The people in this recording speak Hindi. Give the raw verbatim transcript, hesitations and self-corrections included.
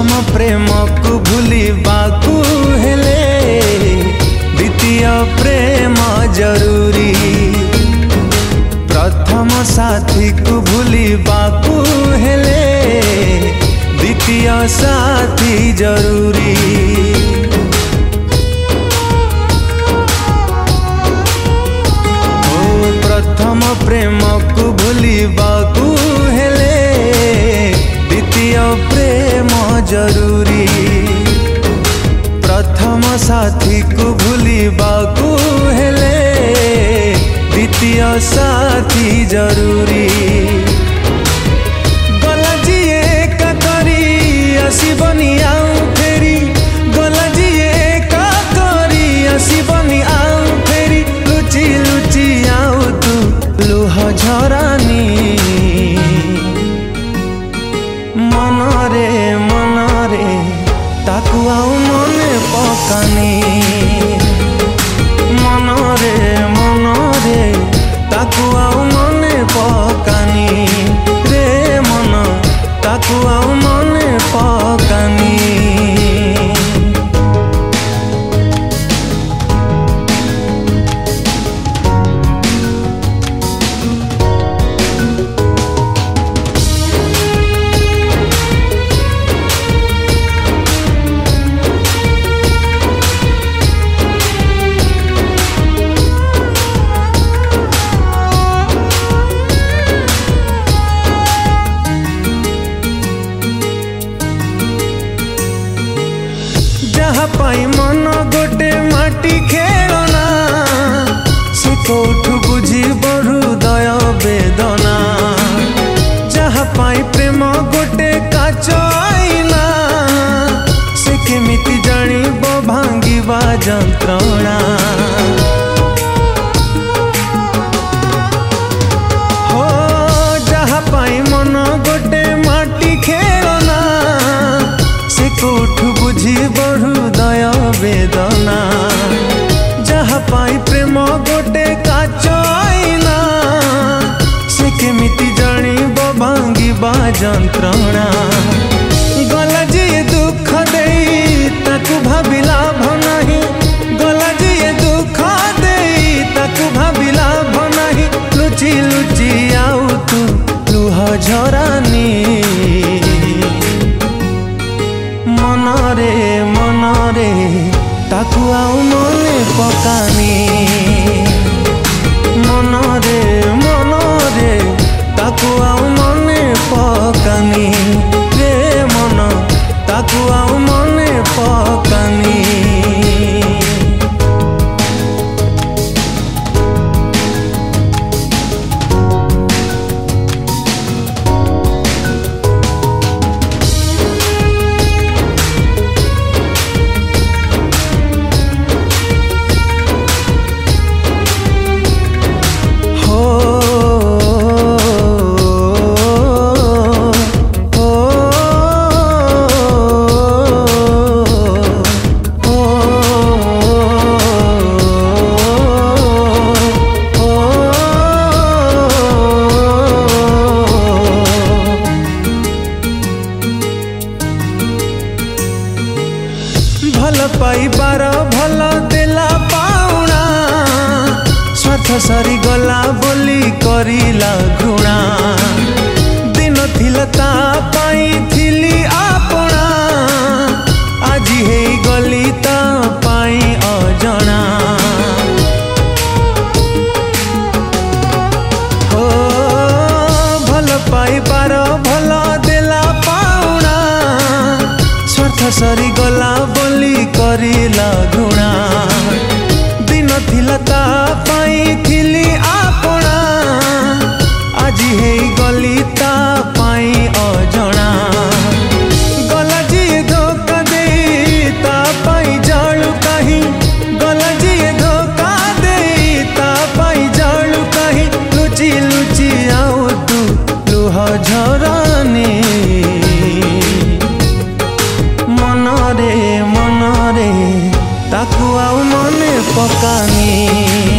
प्रथम प्रेम को भूलिबाकू हेले द्वितीय प्रेम जरूरी। प्रथम साथी को भूलिबाकू हेले द्वितीय साथी जरूरी। प्रथम प्रेम को भूलिबाकू हेले द्वितीय प्रेम जरूरी। प्रथम साथी को भूलिबाकू हेले द्वितीय साथी जरूरी। गला जिए का करी आसीबनी आउ फेरी, गला जिए का करी आसीबनी आउ फेरी, लुचि लुचि आउ तू लुह झरानी। मनरे मनरे ताकू आउ मने पकानी, मनरे मनरे ताकू आउ मने पकानी रे मन, ताकू आउ मने पकानी। जहाँ पाई मन गोटे माटी खेलना, से कौठु बुझी बरु दय बेदना। जहाँ पाई प्रेम गोटे काच आईना, से केमिति जानिब भांगिबा जंत्रणा। हो जहाँ पाई मन गोटे माटी खेलना, से कौठु बुझी बरु दय बेदना। जहाँ पाई प्रेम गोटे काच आईना, से केमिति जानिब भांगिबा जंत्रणा। गला जिए दुख देई ताकू भाबी लाभ नाही, गला जिए दुख देई ताकू भाबी लाभ नाही, लुचि लुचि आउ तू लुह झरानी। मनरे मनरे ताकू आउ मने पकानी, मनरे मनरे ताकू आउ मने पकानी रे मन, ताकू आउ मने पकानी। भल पाइबार भल देला पाउना, स्वार्थ सरी गला बोली करिला घृणा। दिन थिला ता पाई थिली आपणा, आजी हे गली ता पाई अजणा। हो भल पाइबार भल देला पाउना, स्वार्थ सरी गला बोली करिला घृणा। दिन थिला ता पाई थिली आपणा, आजी हे गली ता पाई अजणा। गला जिए धोखा देई ता पाई जालु काहि, गला जिए धोखा देई ता पाई जालु काहि, लुचि लुचि आउ तू लुह झरानी। मनरे मनरे ताकू आउ मने पकानी।